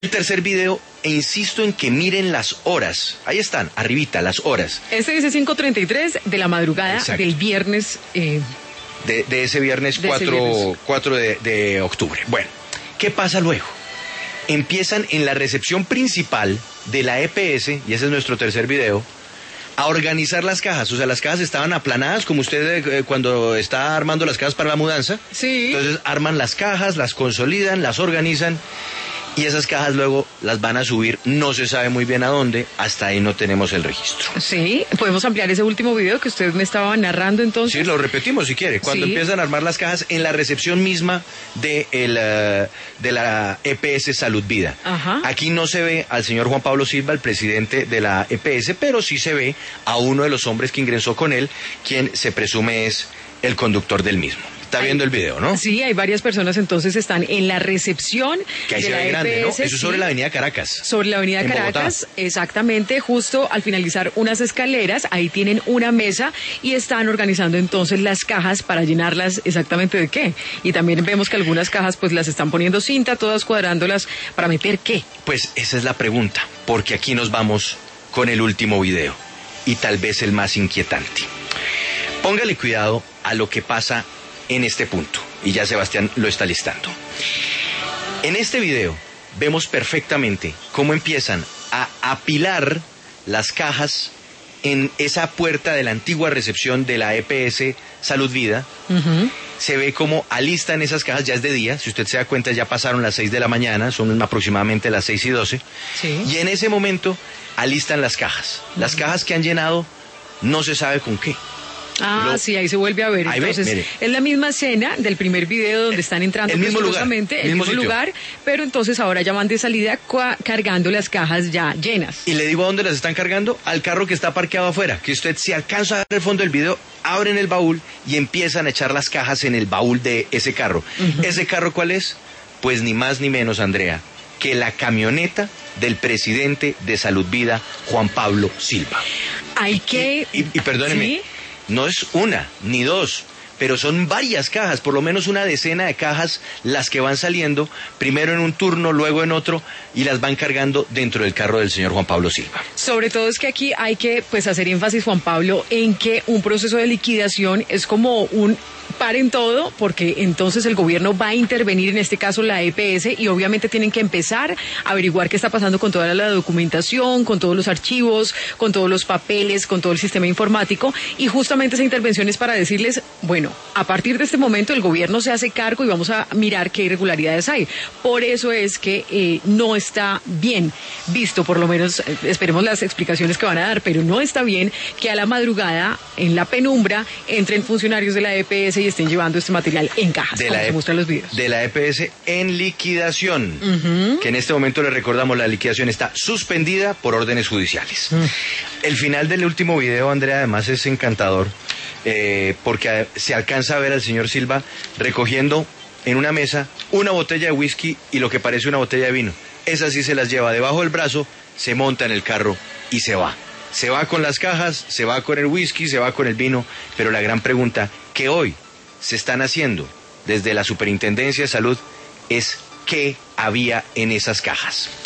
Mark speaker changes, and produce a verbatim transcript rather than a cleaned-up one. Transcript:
Speaker 1: El tercer video, e insisto en que miren las horas. Ahí están, arribita, las horas.
Speaker 2: Este dice cinco treinta y tres de la madrugada. Exacto. Del viernes. Eh,
Speaker 1: de, de ese viernes
Speaker 2: de
Speaker 1: cuatro,
Speaker 2: ese viernes.
Speaker 1: cuatro de, de octubre. Bueno, ¿qué pasa luego? Empiezan en la recepción principal de la E P S, y ese es nuestro tercer video, a organizar las cajas. O sea, las cajas estaban aplanadas, como usted eh, cuando está armando las cajas para la mudanza.
Speaker 2: Sí.
Speaker 1: Entonces arman las cajas, las consolidan, las organizan, y esas cajas luego las van a subir, no se sabe muy bien a dónde, hasta ahí no tenemos el registro.
Speaker 2: Sí, podemos ampliar ese último video que usted me estaba narrando entonces.
Speaker 1: Sí, lo repetimos si quiere. Cuando
Speaker 2: sí.
Speaker 1: empiezan a armar las cajas en la recepción misma de, el, uh, de la E P S Salud Vida.
Speaker 2: Ajá.
Speaker 1: Aquí no se ve al señor Juan Pablo Silva, el presidente de la E P S, pero sí se ve a uno de los hombres que ingresó con él, quien se presume es el conductor del mismo. Está viendo el video, ¿no?
Speaker 2: Sí, hay varias personas entonces están en la recepción
Speaker 1: que ahí
Speaker 2: de
Speaker 1: se
Speaker 2: la
Speaker 1: ve grande,
Speaker 2: E P S,
Speaker 1: ¿no? Eso es sobre
Speaker 2: sí,
Speaker 1: la avenida Caracas.
Speaker 2: Sobre la avenida Caracas, exactamente, justo al finalizar unas escaleras, ahí tienen una mesa y están organizando entonces las cajas para llenarlas exactamente de qué. Y también vemos que algunas cajas pues las están poniendo cinta, todas cuadrándolas para meter qué.
Speaker 1: Pues esa es la pregunta, porque aquí nos vamos con el último video y tal vez el más inquietante. Póngale cuidado a lo que pasa en este punto, y ya Sebastián lo está listando. En este video vemos perfectamente cómo empiezan a apilar las cajas en esa puerta de la antigua recepción de la E P S Salud Vida. Uh-huh. Se ve cómo alistan esas cajas, ya es de día, si usted se da cuenta ya pasaron las seis de la mañana, son aproximadamente las seis y doce,
Speaker 2: sí.
Speaker 1: Y en ese momento alistan las cajas. Uh-huh. Las cajas que han llenado no se sabe con qué.
Speaker 2: Ah,
Speaker 1: Lo,
Speaker 2: sí, ahí se vuelve a ver. Entonces,
Speaker 1: ve,
Speaker 2: es la misma escena del primer video donde están entrando
Speaker 1: el mismo lugar,
Speaker 2: el mismo, mismo lugar, pero entonces ahora ya van de salida cargando las cajas ya llenas.
Speaker 1: Y le digo a dónde las están cargando, al carro que está parqueado afuera, que usted si alcanza a ver el fondo del video, abren el baúl y empiezan a echar las cajas en el baúl de ese carro. Uh-huh. ¿Ese carro cuál es? Pues ni más ni menos, Andrea, que la camioneta del presidente de Salud Vida, Juan Pablo Silva.
Speaker 2: Hay que...
Speaker 1: Y, y, y perdóneme, ¿sí? No es una, ni dos, pero son varias cajas, por lo menos una decena de cajas las que van saliendo, primero en un turno, luego en otro, y las van cargando dentro del carro del señor Juan Pablo Silva.
Speaker 2: Sobre todo es que aquí hay que pues hacer énfasis, Juan Pablo, en que un proceso de liquidación es como un paren todo, porque entonces el gobierno va a intervenir, en este caso la E P S, y obviamente tienen que empezar a averiguar qué está pasando con toda la documentación, con todos los archivos, con todos los papeles, con todo el sistema informático, y justamente esa intervención es para decirles, bueno, a partir de este momento el gobierno se hace cargo y vamos a mirar qué irregularidades hay. Por eso es que eh, no está bien visto, por lo menos eh, esperemos las explicaciones que van a dar, pero no está bien que a la madrugada, en la penumbra, entren funcionarios de la E P S y estén llevando este material en cajas,
Speaker 1: de
Speaker 2: como
Speaker 1: la
Speaker 2: se
Speaker 1: e
Speaker 2: muestran los videos.
Speaker 1: De la E P S en liquidación,
Speaker 2: uh-huh.
Speaker 1: que en este momento le recordamos, la liquidación está suspendida por órdenes judiciales. Uh-huh. El final del último video, Andrea, además es encantador, eh, porque se alcanza a ver al señor Silva recogiendo en una mesa una botella de whisky y lo que parece una botella de vino. Esas sí se las lleva debajo del brazo, se monta en el carro y se va. Se va con las cajas, se va con el whisky, se va con el vino, pero la gran pregunta que hoy se están haciendo desde la Superintendencia de Salud es qué había en esas cajas.